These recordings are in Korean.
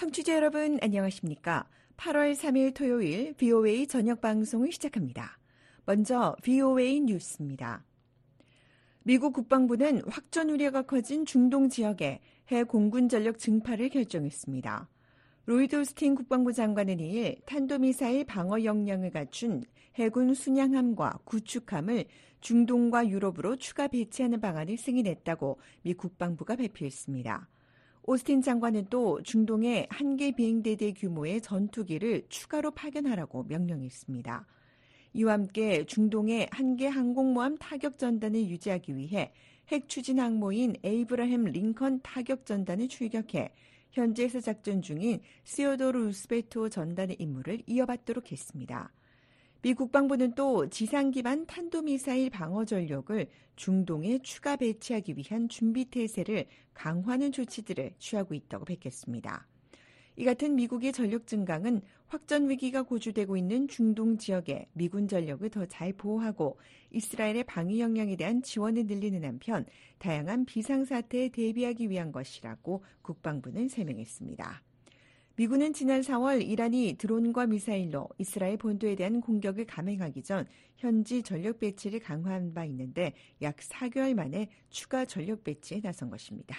청취자 여러분 안녕하십니까? 8월 3일 토요일 VOA 저녁 방송을 시작합니다. 먼저 VOA 뉴스입니다. 미국 국방부는 확전 우려가 커진 중동 지역에 해 공군 전력 증파를 결정했습니다. 로이드 오스틴 국방부 장관은 2일 탄도미사일 방어 역량을 갖춘 해군 순양함과 구축함을 중동과 유럽으로 추가 배치하는 방안을 승인했다고 미 국방부가 발표했습니다. 오스틴 장관은 또 중동에 한 개 비행대대 규모의 전투기를 추가로 파견하라고 명령했습니다. 이와 함께 중동에 한 개 항공모함 타격 전단을 유지하기 위해 핵 추진 항모인 에이브라햄 링컨 타격 전단을 출격해 현지에서 작전 중인 시어도르 루스벨트 전단의 임무를 이어받도록 했습니다. 미 국방부는 또 지상 기반 탄도미사일 방어 전력을 중동에 추가 배치하기 위한 준비 태세를 강화하는 조치들을 취하고 있다고 밝혔습니다. 이 같은 미국의 전력 증강은 확전 위기가 고조되고 있는 중동 지역에 미군 전력을 더 잘 보호하고 이스라엘의 방위 역량에 대한 지원을 늘리는 한편 다양한 비상사태에 대비하기 위한 것이라고 국방부는 설명했습니다. 미군은 지난 4월 이란이 드론과 미사일로 이스라엘 본토에 대한 공격을 감행하기 전 현지 전력 배치를 강화한 바 있는데 약 4개월 만에 추가 전력 배치에 나선 것입니다.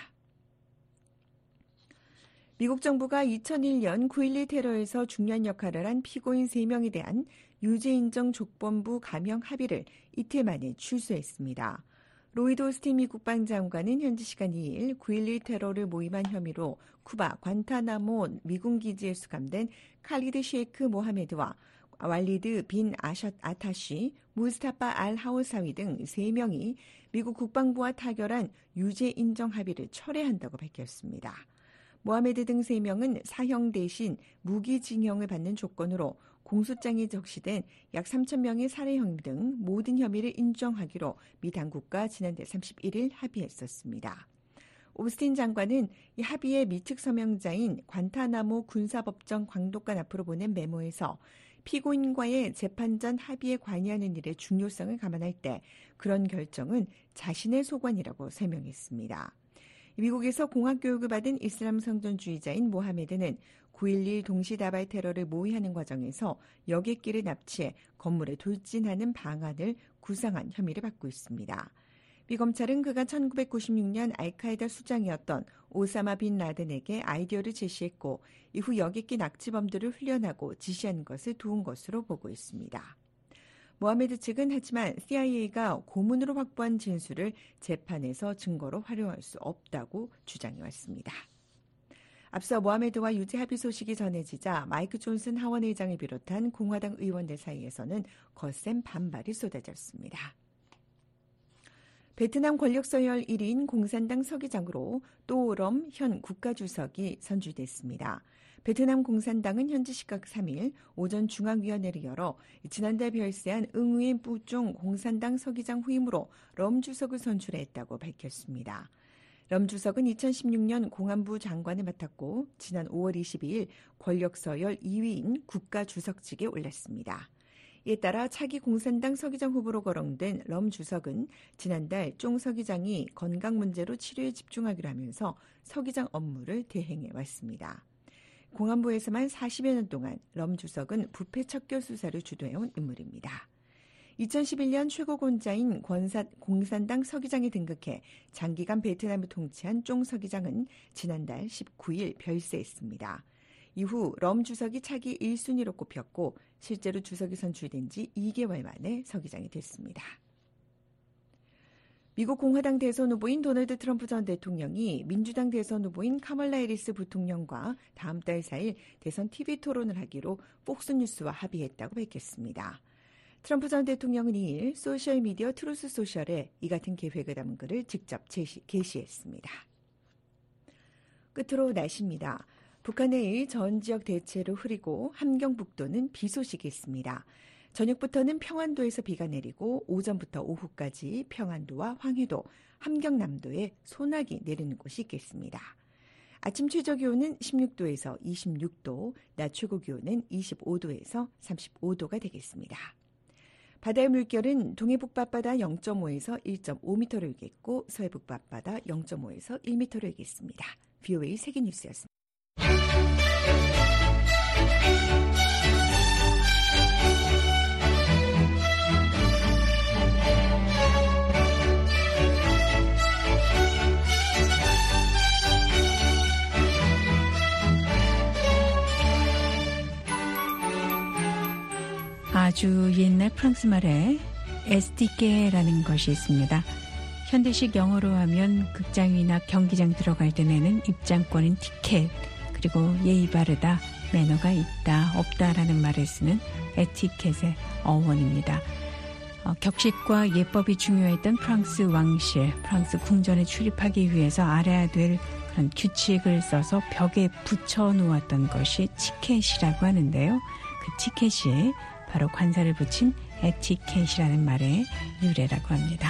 미국 정부가 2001년 9.11 테러에서 중요한 역할을 한 피고인 3명에 대한 유죄인정 조건부 감형 합의를 이틀 만에 취소했습니다. 로이드 오스틴 미 국방장관은 현지 시간 2일 9.11 테러를 모임한 혐의로 쿠바 관타나모 미군 기지에 수감된 칼리드 셰이크 모하메드와 왈리드 빈 아샷 아타시, 무스타파 알 하우사위 등 3명이 미국 국방부와 타결한 유죄 인정 합의를 철회한다고 밝혔습니다. 모하메드 등 3명은 사형 대신 무기징역을 받는 조건으로 공소장에 적시된 약 3,000명의 살해 혐의 등 모든 혐의를 인정하기로 미 당국과 지난달 31일 합의했었습니다. 오스틴 장관은 이 합의의 미측 서명자인 관타나모 군사법정 광독관 앞으로 보낸 메모에서 피고인과의 재판 전 합의에 관여하는 일의 중요성을 감안할 때 그런 결정은 자신의 소관이라고 설명했습니다. 미국에서 공학교육을 받은 이슬람 성전주의자인 모하메드는 9.11 동시다발 테러를 모의하는 과정에서 여객기를 납치해 건물에 돌진하는 방안을 구상한 혐의를 받고 있습니다. 미 검찰은 그가 1996년 알카에다 수장이었던 오사마 빈 라덴에게 아이디어를 제시했고 이후 여객기 납치범들을 훈련하고 지시한 것을 도운 것으로 보고 있습니다. 모하메드 측은 하지만 CIA가 고문으로 확보한 진술을 재판에서 증거로 활용할 수 없다고 주장해왔습니다. 앞서 모하메드와 유죄 합의 소식이 전해지자 마이크 존슨 하원 의장을 비롯한 공화당 의원들 사이에서는 거센 반발이 쏟아졌습니다. 베트남 권력 서열 1위인 공산당 서기장으로 또럼 현 국가주석이 선출됐습니다. 베트남 공산당은 현지 시각 3일 오전 중앙위원회를 열어 지난달 별세한 응우엔 뿌종 공산당 서기장 후임으로 럼 주석을 선출했다고 밝혔습니다. 럼 주석은 2016년 공안부 장관을 맡았고 지난 5월 22일 권력 서열 2위인 국가주석직에 올랐습니다. 이에 따라 차기 공산당 서기장 후보로 거론된 럼 주석은 지난달 쫑 서기장이 건강 문제로 치료에 집중하기로 하면서 서기장 업무를 대행해 왔습니다. 공안부에서만 40여 년 동안 럼 주석은 부패 척결 수사를 주도해온 인물입니다. 2011년 최고권자인 공산당 서기장에 등극해 장기간 베트남을 통치한 쫑 서기장은 지난달 19일 별세했습니다. 이후 럼 주석이 차기 1순위로 꼽혔고 실제로 주석이 선출된 지 2개월 만에 서기장이 됐습니다. 미국 공화당 대선 후보인 도널드 트럼프 전 대통령이 민주당 대선 후보인 카멀라 해리스 부통령과 다음 달 4일 대선 TV 토론을 하기로 폭스뉴스와 합의했다고 밝혔습니다. 트럼프 전 대통령은 2일 소셜미디어 트루스 소셜에 이 같은 계획을 담은 글을 직접 게시했습니다. 끝으로 날씨입니다. 북한 내일 전 지역 대체로 흐리고 함경북도는 비 소식이 있습니다. 저녁부터는 평안도에서 비가 내리고 오전부터 오후까지 평안도와 황해도, 함경남도에 소나기 내리는 곳이 있겠습니다. 아침 최저 기온은 16도에서 26도, 낮 최고 기온은 25도에서 35도가 되겠습니다. 바다의 물결은 동해북 밤바다 0.5에서 1.5m로 일겠고 서해북 밤바다 0.5에서 1m로 일겠습니다. VOA 세계뉴스였습니다. 아주 옛날 프랑스 말에 에스티케라는 것이 있습니다. 현대식 영어로 하면 극장이나 경기장 들어갈 때 내는 입장권인 티켓, 그리고 예의 바르다, 매너가 있다, 없다라는 말을 쓰는 에티켓의 어원입니다. 격식과 예법이 중요했던 프랑스 왕실, 프랑스 궁전에 출입하기 위해서 알아야 될 그런 규칙을 써서 벽에 붙여 놓았던 것이 티켓이라고 하는데요. 그 티켓이 바로 관사를 붙인 에티켓이라는 말의 유래라고 합니다.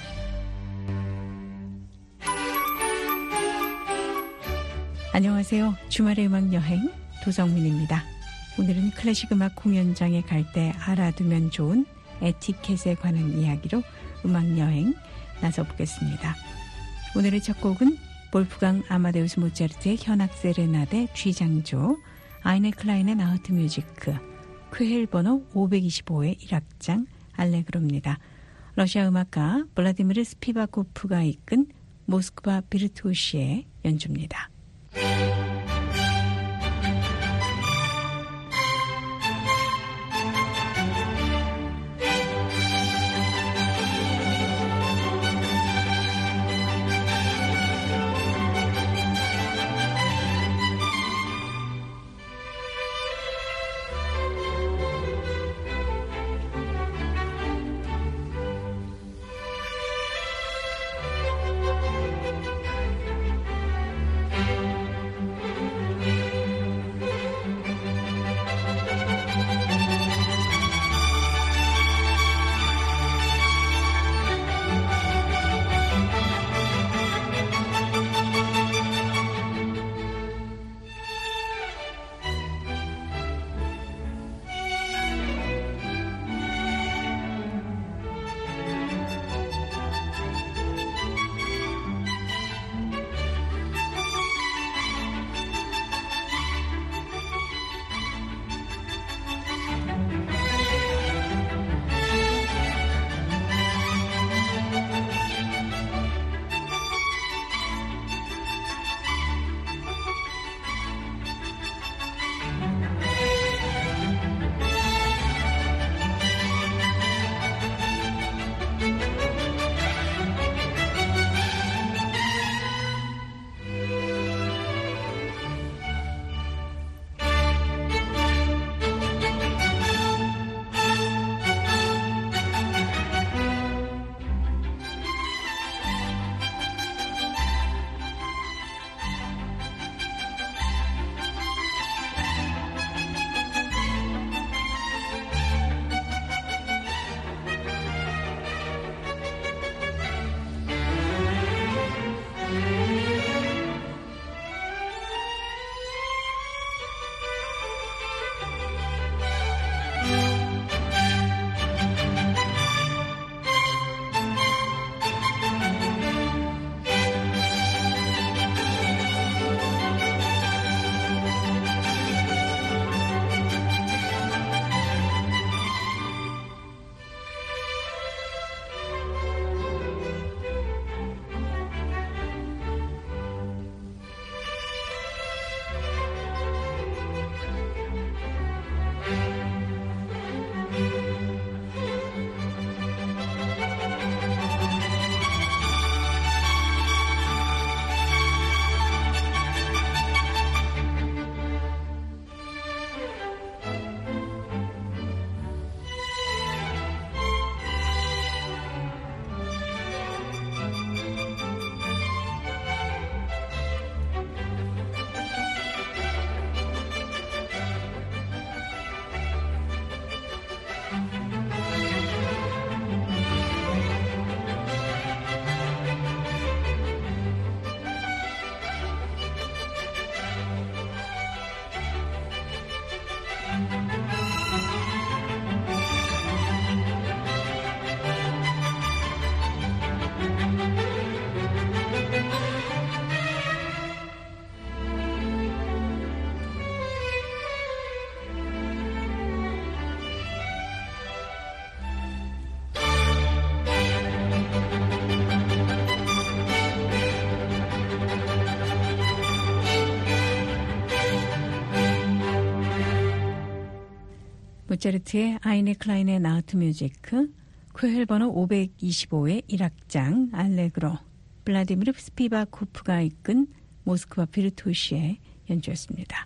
안녕하세요. 주말의 음악여행 도성민입니다. 오늘은 클래식 음악 공연장에 갈 때 알아두면 좋은 에티켓에 관한 이야기로 음악여행 나서보겠습니다. 오늘의 첫 곡은 볼프강 아마데우스 모차르트의 현악 세레나데 G장조, 아이네 클라인의 나우트 뮤지크, 쾌헬 번호 525의 1악장 알레그로입니다. 러시아 음악가 블라디미르 스피바코프가 이끈 모스크바 비르투오시의 연주입니다. 모차르트의 아이네 클라인의 나우트 뮤지크, 코헬 번호 525의 1악장 알레그로, 블라디미르 스피바코프가 이끈 모스크바 비르토시의 연주였습니다.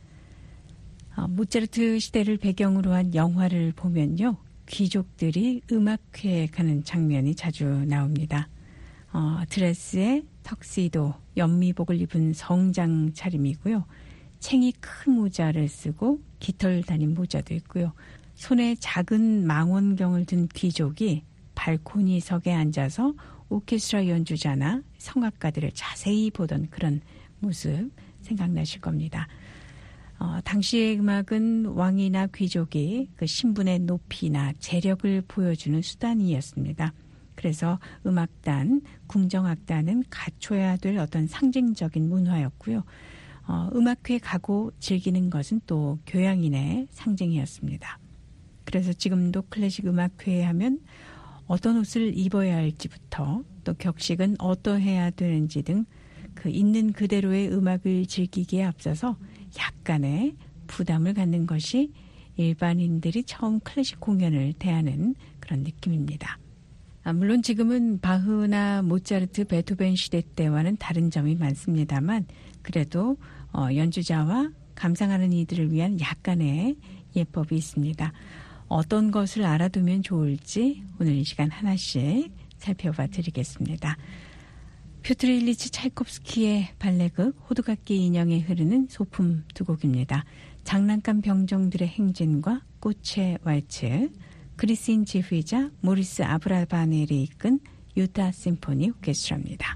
모차르트 시대를 배경으로 한 영화를 보면요, 귀족들이 음악회에 가는 장면이 자주 나옵니다. 드레스에 턱시도, 연미복을 입은 성장 차림이고요. 챙이 큰 모자를 쓰고 깃털 달린 모자도 있고요. 손에 작은 망원경을 든 귀족이 발코니석에 앉아서 오케스트라 연주자나 성악가들을 자세히 보던 그런 모습 생각나실 겁니다. 당시의 음악은 왕이나 귀족이 그 신분의 높이나 재력을 보여주는 수단이었습니다. 그래서 음악단, 궁정악단은 갖춰야 될 어떤 상징적인 문화였고요. 음악회 가고 즐기는 것은 또 교양인의 상징이었습니다. 그래서 지금도 클래식 음악회 하면 어떤 옷을 입어야 할지부터 또 격식은 어떠해야 되는지 등 그 있는 그대로의 음악을 즐기기에 앞서서 약간의 부담을 갖는 것이 일반인들이 처음 클래식 공연을 대하는 그런 느낌입니다. 물론 지금은 바흐나 모차르트, 베토벤 시대 때와는 다른 점이 많습니다만 그래도 연주자와 감상하는 이들을 위한 약간의 예법이 있습니다. 어떤 것을 알아두면 좋을지 오늘 이 시간 하나씩 살펴봐 드리겠습니다. 퓨트르 일리치 차이콥스키의 발레극 호두각기 인형에 흐르는 소품 두 곡입니다. 장난감 병정들의 행진과 꽃의 왈츠, 그리스인 지휘자 모리스 아브라바넬이 이끈 유타 심포니 오케스트라입니다.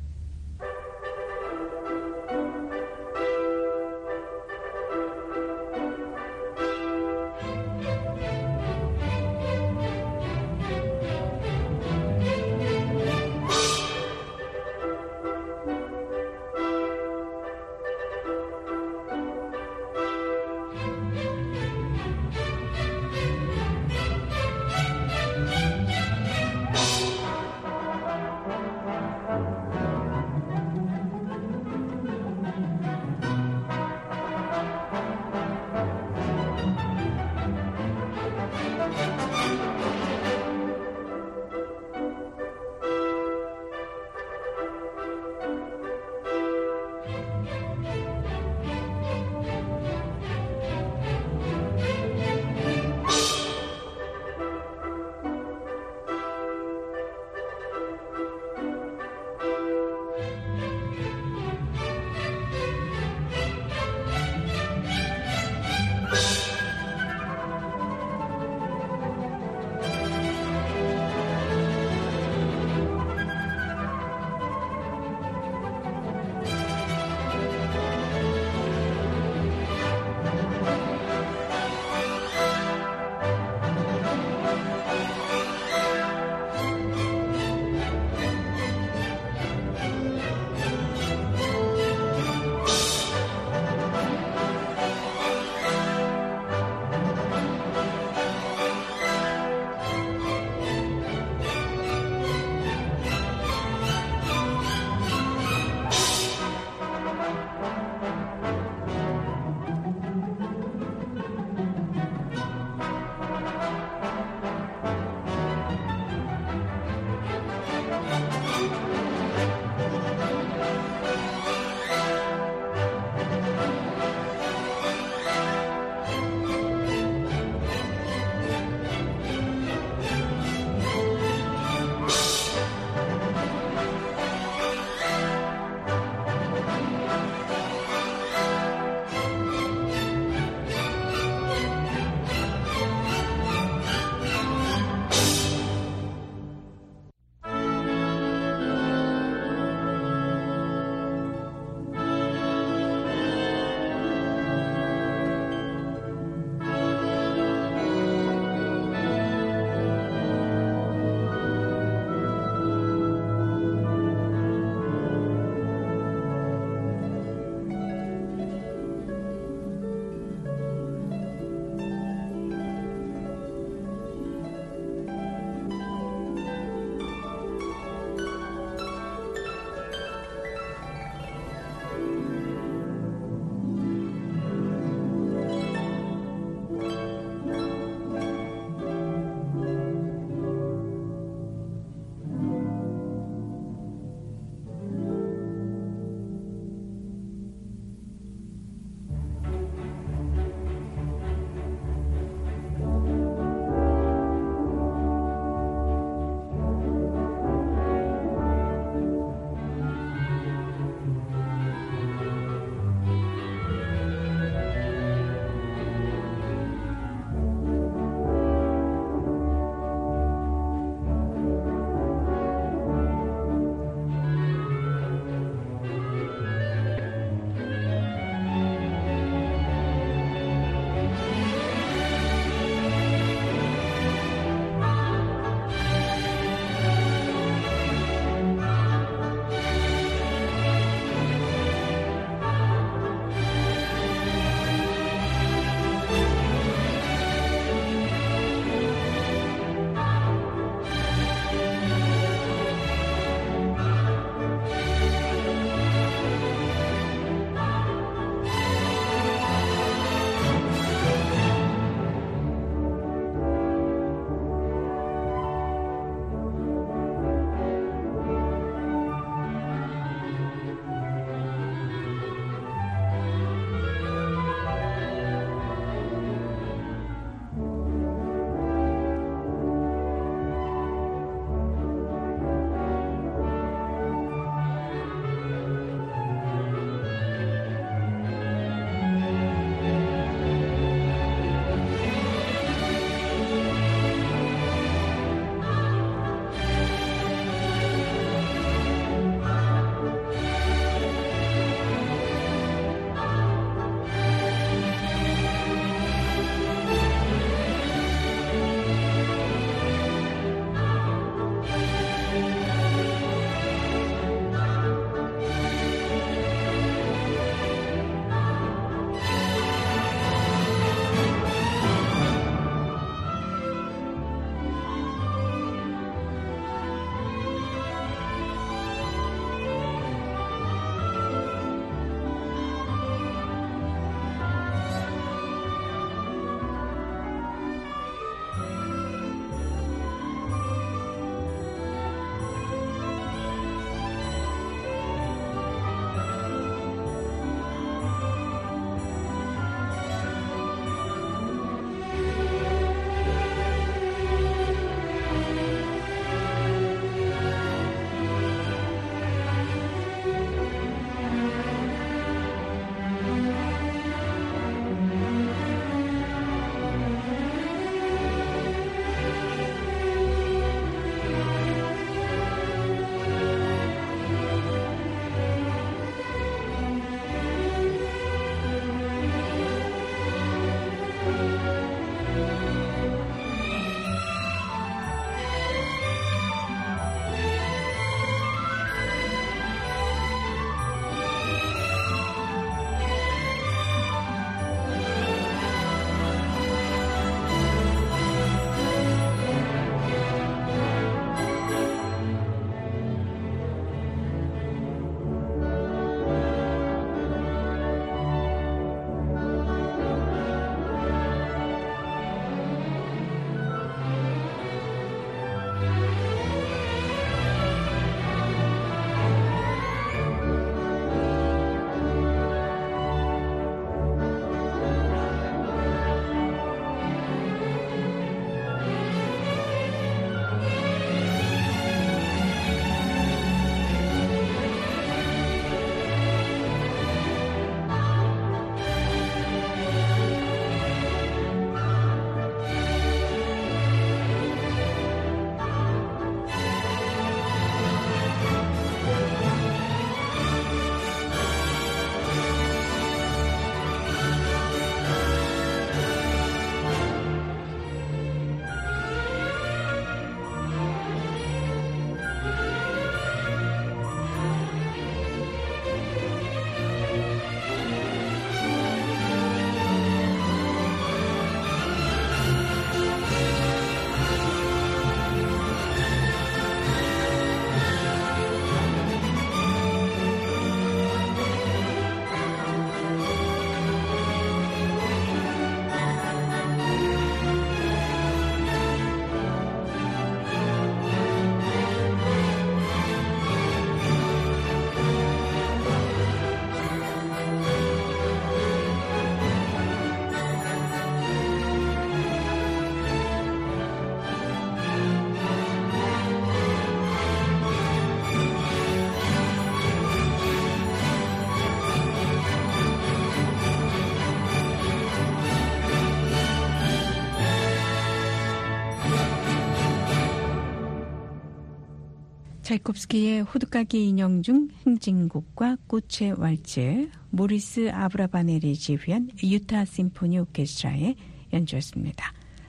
차이콥스키의 호두까기 인형 중 행진곡과 꽃의 왈츠, 모리스 아브라바넬이 지휘한 유타 심포니 오케스트라의 연주였습니다.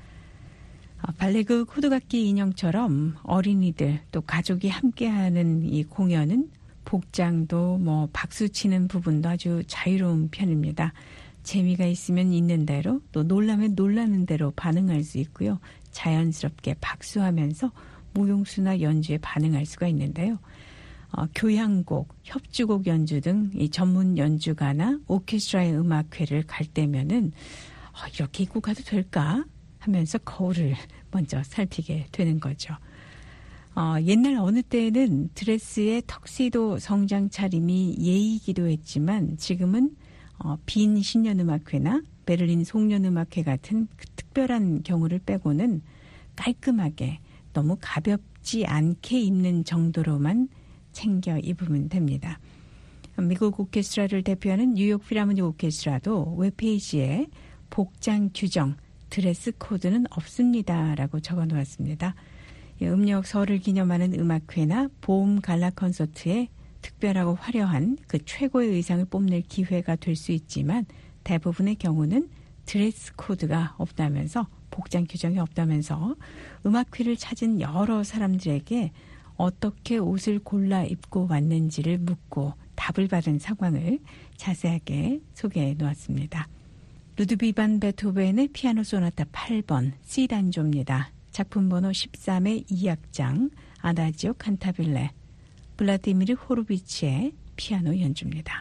발레극 호두까기 인형처럼 어린이들 또 가족이 함께하는 이 공연은 복장도 박수 치는 부분도 아주 자유로운 편입니다. 재미가 있으면 있는 대로 또 놀라면 놀라는 대로 반응할 수 있고요. 자연스럽게 박수하면서 무용수나 연주에 반응할 수가 있는데요. 교향곡, 협주곡 연주 등 이 전문 연주가나 오케스트라의 음악회를 갈 때면은 이렇게 입고 가도 될까 하면서 거울을 먼저 살피게 되는 거죠. 옛날 어느 때에는 드레스의 턱시도 성장 차림이 예의이기도 했지만 지금은 빈 신년음악회나 베를린 송년음악회 같은 그 특별한 경우를 빼고는 깔끔하게 너무 가볍지 않게 입는 정도로만 챙겨 입으면 됩니다. 미국 오케스트라를 대표하는 뉴욕 필하모닉 오케스트라도 웹페이지에 복장 규정, 드레스 코드는 없습니다라고 적어놓았습니다. 음력설을 기념하는 음악회나 봄 갈라 콘서트에 특별하고 화려한 그 최고의 의상을 뽐낼 기회가 될 수 있지만 대부분의 경우는 드레스 코드가 없다면서 복장 규정이 없다면서 음악회를 찾은 여러 사람들에게 어떻게 옷을 골라 입고 왔는지를 묻고 답을 받은 상황을 자세하게 소개해 놓았습니다. 루드비히 반 베토벤의 피아노 소나타 8번 C단조입니다. 작품 번호 13의 2악장 아다지오 칸타빌레 블라디미르 호르비치의 피아노 연주입니다.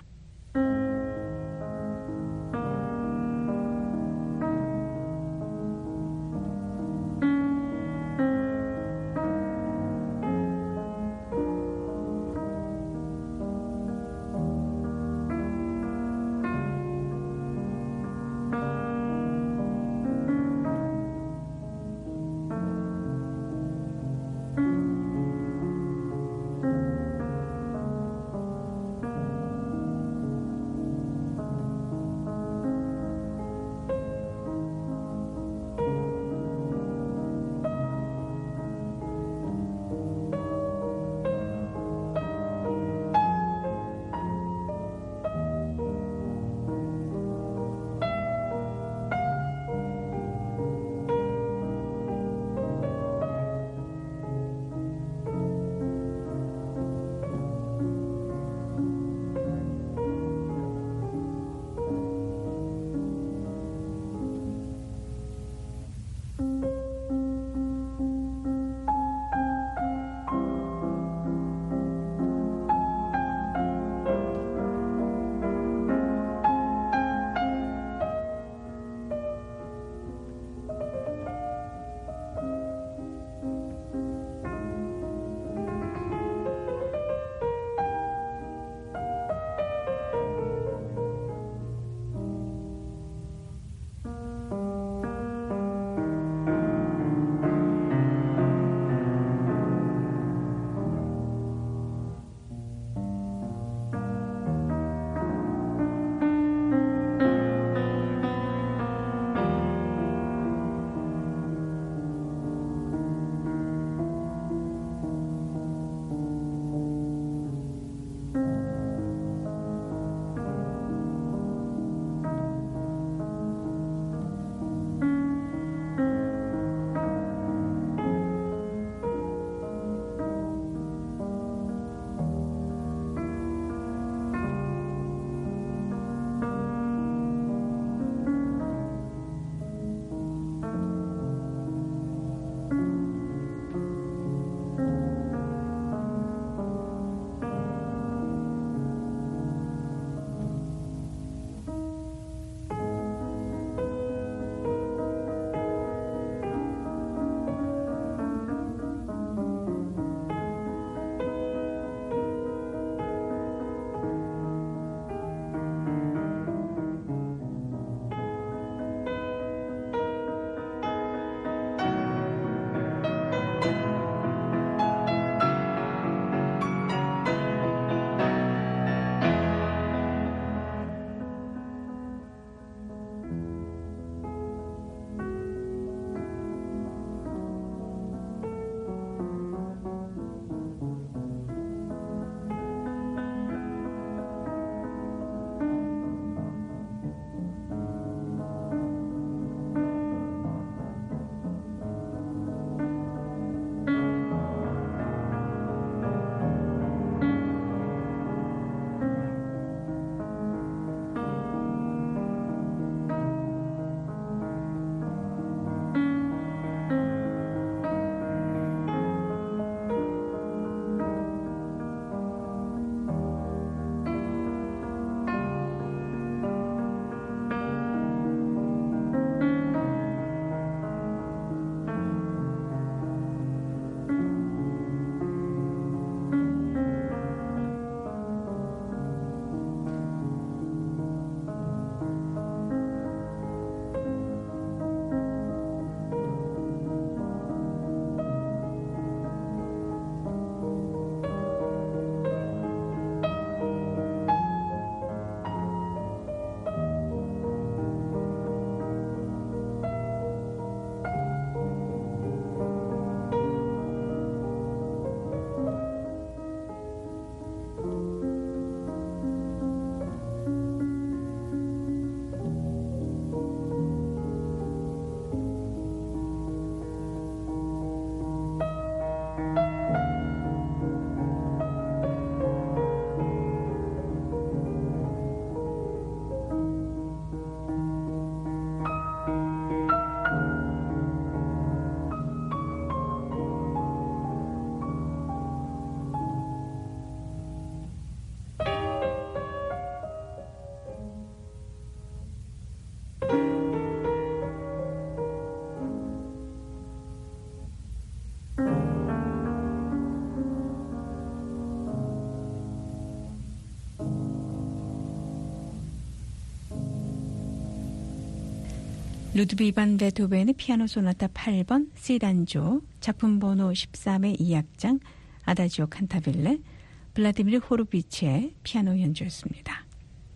루드비그 반 베토벤의 피아노 소나타 8번 C단조, 작품 번호 13의 2악장 아다지오 칸타빌레, 블라디미르 호르비치의 피아노 연주였습니다.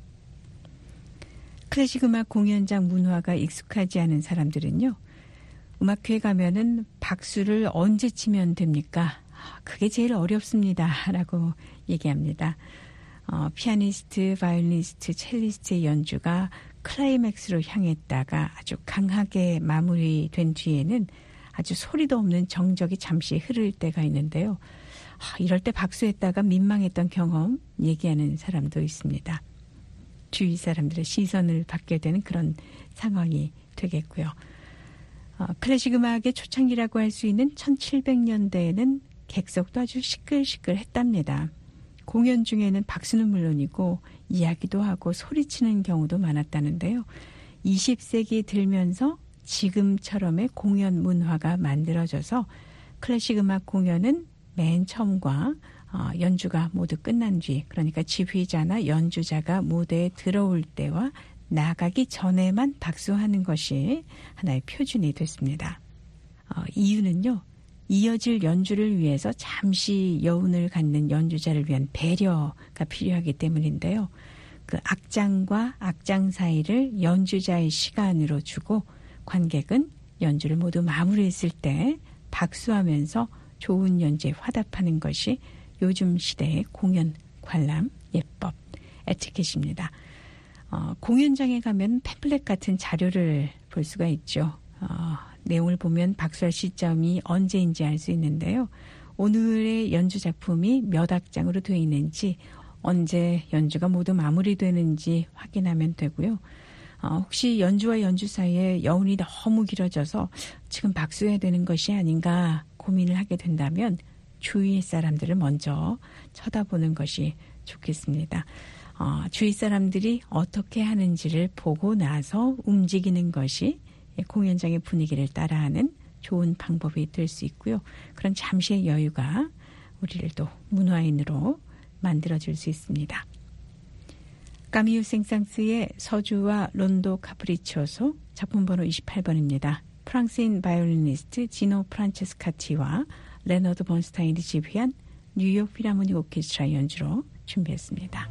클래식 음악 공연장 문화가 익숙하지 않은 사람들은요, 음악회에 가면은 박수를 언제 치면 됩니까? 그게 제일 어렵습니다. 라고 얘기합니다. 피아니스트, 바이올리니스트, 첼리스트의 연주가 클라이맥스로 향했다가 아주 강하게 마무리된 뒤에는 아주 소리도 없는 정적이 잠시 흐를 때가 있는데요. 이럴 때 박수했다가 민망했던 경험 얘기하는 사람도 있습니다. 주위 사람들의 시선을 받게 되는 그런 상황이 되겠고요. 클래식 음악의 초창기라고 할 수 있는 1700년대에는 객석도 아주 시끌시끌했답니다. 공연 중에는 박수는 물론이고 이야기도 하고 소리치는 경우도 많았다는데요. 20세기 들면서 지금처럼의 공연 문화가 만들어져서 클래식 음악 공연은 맨 처음과 연주가 모두 끝난 뒤, 그러니까 지휘자나 연주자가 무대에 들어올 때와 나가기 전에만 박수하는 것이 하나의 표준이 됐습니다. 이유는요, 이어질 연주를 위해서 잠시 여운을 갖는 연주자를 위한 배려가 필요하기 때문인데요. 그 악장과 악장 사이를 연주자의 시간으로 주고 관객은 연주를 모두 마무리했을 때 박수하면서 좋은 연주에 화답하는 것이 요즘 시대의 공연 관람 예법 에티켓입니다. 공연장에 가면 팸플렛 같은 자료를 볼 수가 있죠. 내용을 보면 박수할 시점이 언제인지 알 수 있는데요. 오늘의 연주 작품이 몇 악장으로 되어 있는지, 언제 연주가 모두 마무리되는지 확인하면 되고요. 혹시 연주와 연주 사이에 여운이 너무 길어져서 지금 박수해야 되는 것이 아닌가 고민을 하게 된다면 주위 사람들을 먼저 쳐다보는 것이 좋겠습니다. 주위 사람들이 어떻게 하는지를 보고 나서 움직이는 것이 공연장의 분위기를 따라하는 좋은 방법이 될 수 있고요. 그런 잠시의 여유가 우리를 또 문화인으로 만들어줄 수 있습니다. 까미유 생상스의 서주와 론도 카프리초소, 작품 번호 28번입니다. 프랑스인 바이올리니스트 지노 프란체스카티와 레너드 번스타인이 지휘한 뉴욕 필하모닉 오케스트라 연주로 준비했습니다.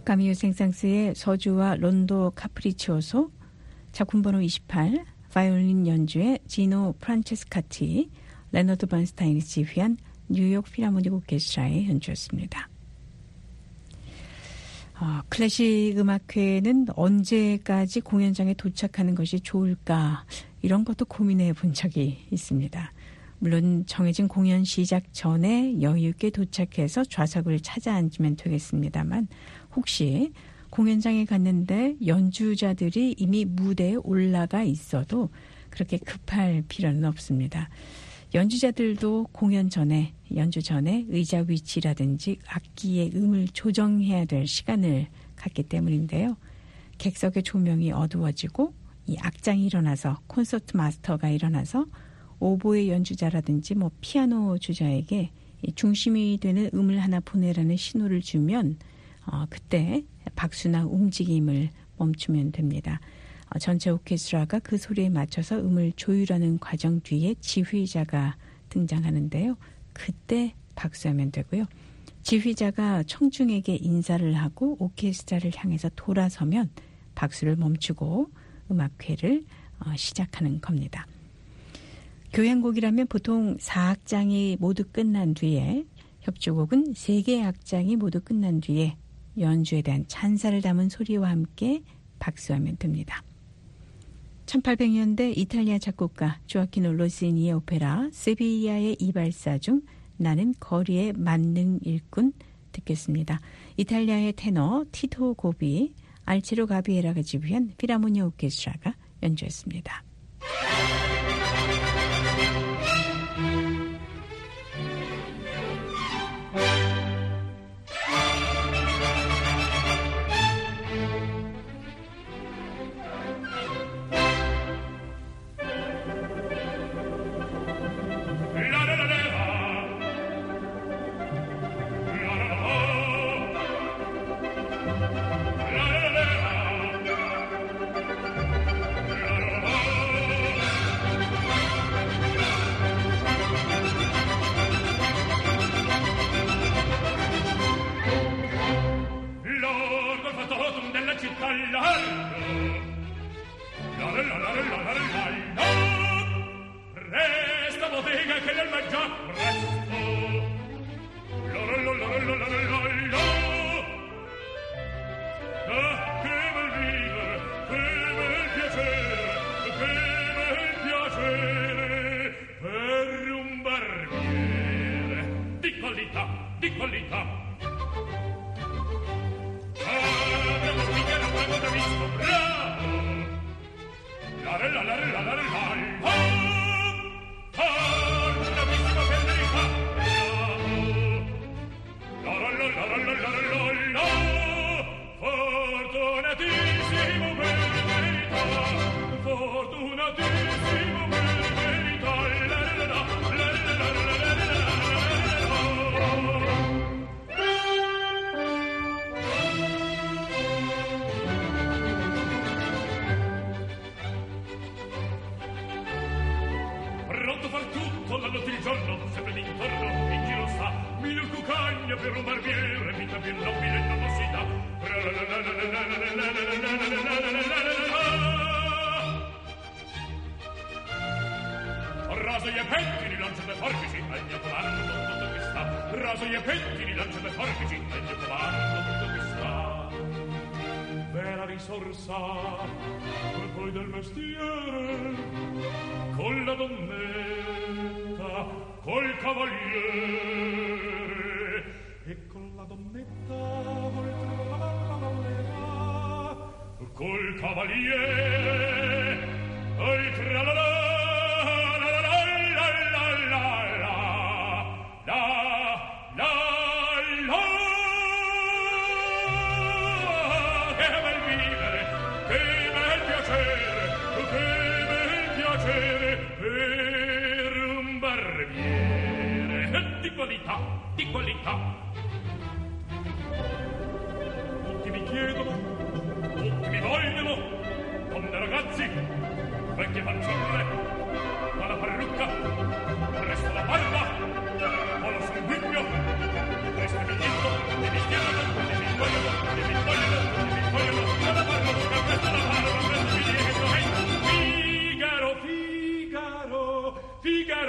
카미유 생상스의 서주와 론도 카프리치오소, 작품번호 28, 바이올린 연주의 지노 프란체스카티, 레너드 번스타인이 지휘한 뉴욕 필하모닉 오케스트라의 연주였습니다. 클래식 음악회는 언제까지 공연장에 도착하는 것이 좋을까, 이런 것도 고민해 본 적이 있습니다. 물론 정해진 공연 시작 전에 여유 있게 도착해서 좌석을 찾아 앉으면 되겠습니다만, 혹시 공연장에 갔는데 연주자들이 이미 무대에 올라가 있어도 그렇게 급할 필요는 없습니다. 연주자들도 공연 전에, 연주 전에 의자 위치라든지 악기의 음을 조정해야 될 시간을 갖기 때문인데요. 객석의 조명이 어두워지고 이 악장이 일어나서, 콘서트 마스터가 일어나서 오보의 연주자라든지 피아노 주자에게 중심이 되는 음을 하나 보내라는 신호를 주면 그때 박수나 움직임을 멈추면 됩니다. 전체 오케스트라가 그 소리에 맞춰서 음을 조율하는 과정 뒤에 지휘자가 등장하는데요. 그때 박수하면 되고요. 지휘자가 청중에게 인사를 하고 오케스트라를 향해서 돌아서면 박수를 멈추고 음악회를 시작하는 겁니다. 교향곡이라면 보통 4악장이 모두 끝난 뒤에, 협주곡은 3개의 악장이 모두 끝난 뒤에 연주에 대한 찬사를 담은 소리와 함께 박수하면 됩니다. 1800년대 이탈리아 작곡가 조아키노 로시니의 오페라 세비야의 이발사 중 나는 거리의 만능 일꾼 듣겠습니다. 이탈리아의 테너 티토 고비, 알체로 가비에라가 지휘한 필하모니 오케스트라가 연주했습니다. Poi del mestiere con la donnetta, col cavaliere e con la donnetta col cavaliere oi tra la la di qualità. Tutti mi chiedono, tutti mi vogliono, donne ragazzi, vecchie fanciulle, ma la parrucca, presto la barba, o lo sanguigno, presto mi chiedono, e mi chiedono, e mi vogliono, e mi vogliono.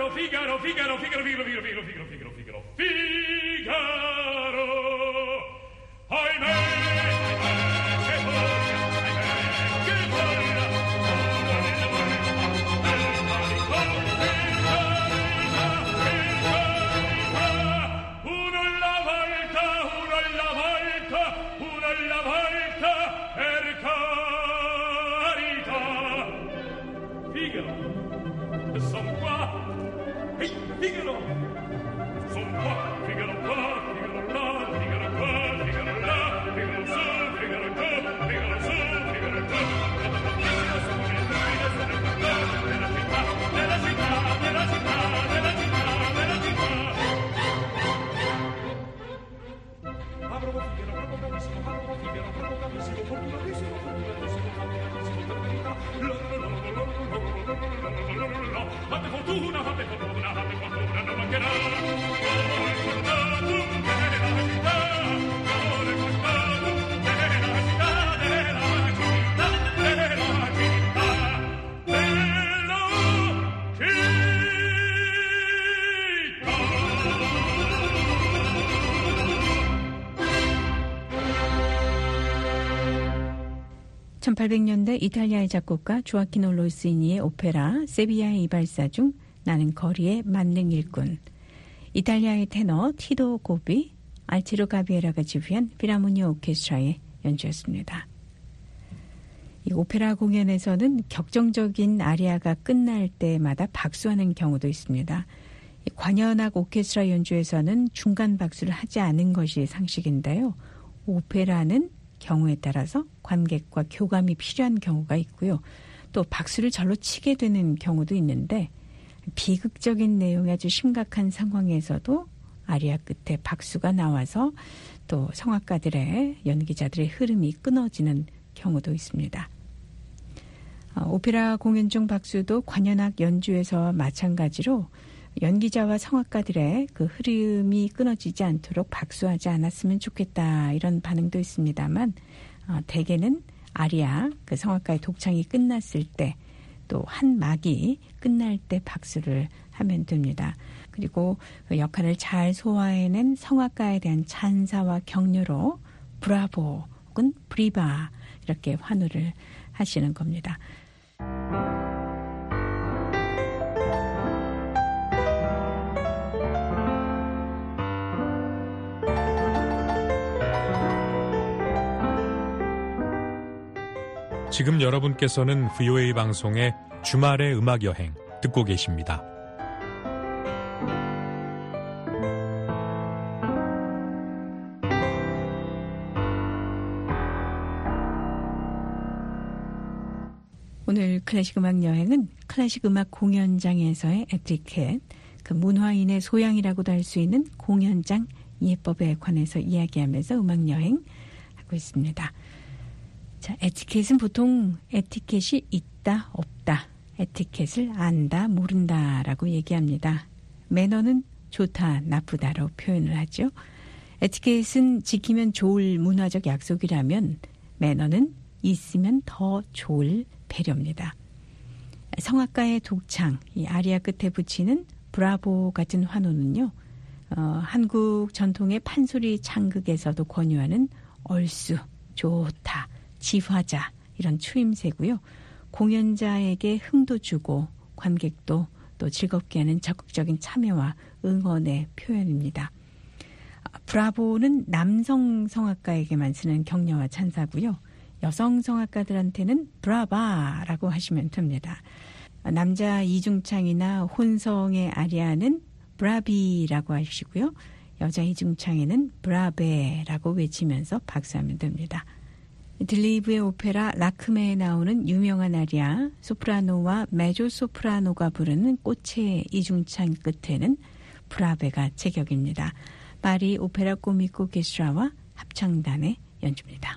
(1800년대) 이탈리아의 작곡가 조아키노 로시니의 오페라 세비야의 이발사 중 나는 거리의 만능 일꾼, 이탈리아의 테너 티도 고비, 알티로 가비에라가 지휘한 필하모니아 오케스트라의 연주였습니다. 이 오페라 공연에서는 격정적인 아리아가 끝날 때마다 박수하는 경우도 있습니다. 관현악 오케스트라 연주에서는 중간 박수를 하지 않은 것이 상식인데요. 오페라는 경우에 따라서 관객과 교감이 필요한 경우가 있고요. 또 박수를 절로 치게 되는 경우도 있는데 비극적인 내용이 아주 심각한 상황에서도 아리아 끝에 박수가 나와서 또 성악가들의 연기자들의 흐름이 끊어지는 경우도 있습니다. 오페라 공연 중 박수도 관현악 연주에서 마찬가지로 연기자와 성악가들의 그 흐름이 끊어지지 않도록 박수하지 않았으면 좋겠다 이런 반응도 있습니다만 대개는 아리아 그 성악가의 독창이 끝났을 때 또 한 막이 끝날 때 박수를 하면 됩니다. 그리고 그 역할을 잘 소화해낸 성악가에 대한 찬사와 격려로 브라보 혹은 브리바 이렇게 환호를 하시는 겁니다. 지금 여러분께서는 VOA 방송의 주말의 음악여행 듣고 계십니다. 오늘 클래식 음악 여행은 클래식 음악 공연장에서의 에티켓, 그 문화인의 소양이라고도 할 수 있는 공연장 예법에 관해서 이야기하면서 음악 여행 하고 있습니다. 자, 에티켓은 보통 에티켓이 있다, 없다, 에티켓을 안다, 모른다라고 얘기합니다. 매너는 좋다, 나쁘다로 표현을 하죠. 에티켓은 지키면 좋을 문화적 약속이라면 매너는 있으면 더 좋을 배려입니다. 성악가의 독창, 이 아리아 끝에 붙이는 브라보 같은 환호는요. 한국 전통의 판소리 창극에서도 권유하는 얼쑤, 좋다, 지화자 이런 추임새고요. 공연자에게 흥도 주고 관객도 또 즐겁게 하는 적극적인 참여와 응원의 표현입니다. 브라보는 남성 성악가에게만 쓰는 격려와 찬사고요. 여성 성악가들한테는 브라바라고 하시면 됩니다. 남자 이중창이나 혼성의 아리아는 브라비라고 하시고요. 여자 이중창에는 브라베라고 외치면서 박수하면 됩니다. 들리브의 오페라 라크메에 나오는 유명한 아리아 소프라노와 메조소프라노가 부르는 꽃의 이중창 끝에는 브라베가 제격입니다. 파리 오페라 코믹 오케스트라와 합창단의 연주입니다.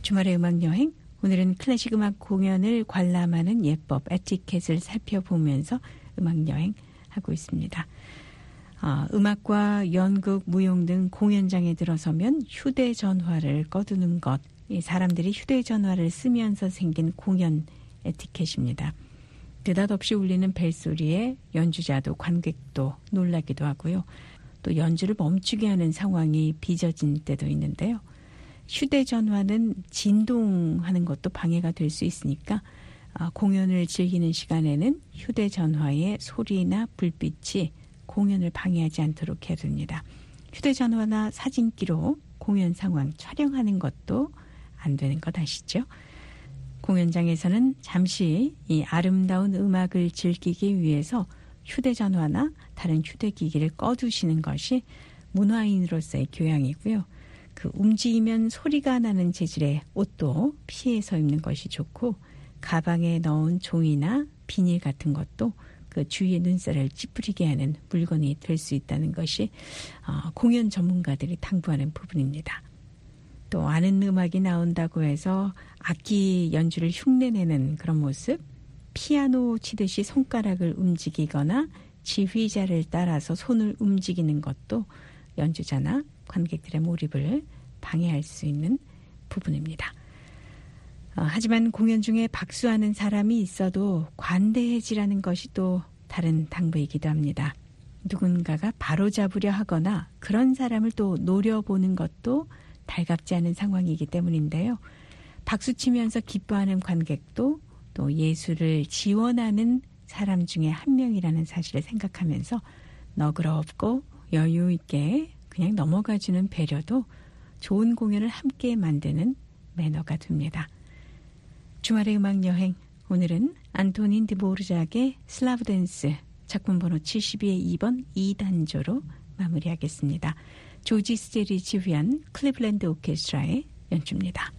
주말의 음악여행, 오늘은 클래식 음악 공연을 관람하는 예법, 에티켓을 살펴보면서 음악여행 하고 있습니다. 음악과 연극, 무용 등 공연장에 들어서면 휴대전화를 꺼두는 것, 사람들이 휴대전화를 쓰면서 생긴 공연 에티켓입니다. 느닷없이 울리는 벨소리에 연주자도 관객도 놀라기도 하고요. 또 연주를 멈추게 하는 상황이 빚어진 때도 있는데요. 휴대전화는 진동하는 것도 방해가 될 수 있으니까 공연을 즐기는 시간에는 휴대전화의 소리나 불빛이 공연을 방해하지 않도록 해야 됩니다. 휴대전화나 사진기로 공연 상황 촬영하는 것도 안 되는 것 아시죠? 공연장에서는 잠시 이 아름다운 음악을 즐기기 위해서 휴대전화나 다른 휴대기기를 꺼두시는 것이 문화인으로서의 교양이고요. 그 움직이면 소리가 나는 재질의 옷도 피해서 입는 것이 좋고, 가방에 넣은 종이나 비닐 같은 것도 그 주위의 눈살을 찌푸리게 하는 물건이 될 수 있다는 것이 공연 전문가들이 당부하는 부분입니다. 또 아는 음악이 나온다고 해서 악기 연주를 흉내내는 그런 모습, 피아노 치듯이 손가락을 움직이거나 지휘자를 따라서 손을 움직이는 것도 연주자나 관객들의 몰입을 방해할 수 있는 부분입니다. 하지만 공연 중에 박수하는 사람이 있어도 관대해지라는 것이 또 다른 당부이기도 합니다. 누군가가 바로잡으려 하거나 그런 사람을 또 노려보는 것도 달갑지 않은 상황이기 때문인데요. 박수치면서 기뻐하는 관객도 또 예술을 지원하는 사람 중에 한 명이라는 사실을 생각하면서 너그럽고 여유 있게 그냥 넘어가주는 배려도 좋은 공연을 함께 만드는 매너가 됩니다. 주말의 음악여행, 오늘은 안토닌 드보르작의 슬라브 댄스 작품 번호 72의 2번 2단조로 마무리하겠습니다. 조지 스젤이 지휘한 클리블랜드 오케스트라의 연주입니다.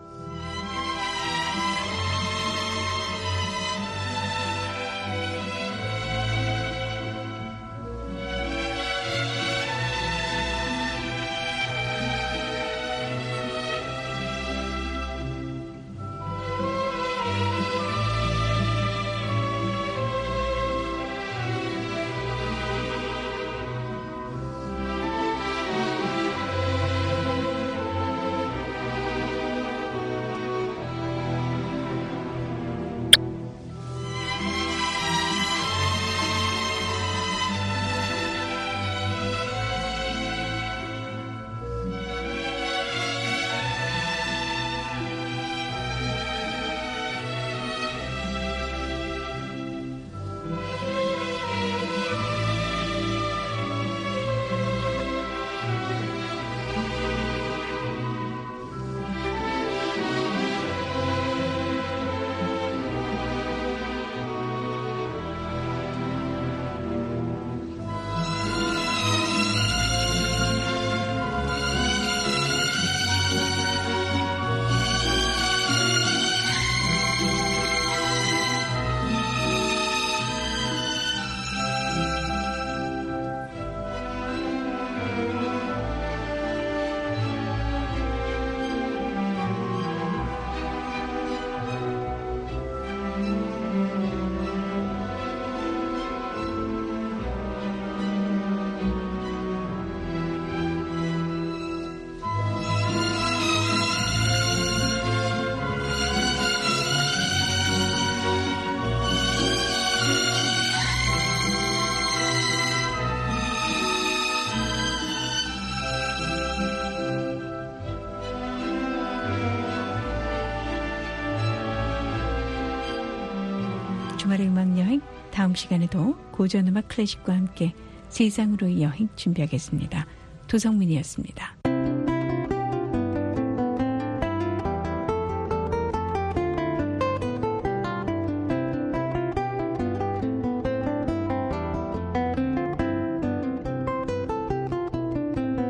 주말의 음악여행, 다음 시간에도 고전음악 클래식과 함께 세상으로의 여행 준비하겠습니다. 도성민이었습니다.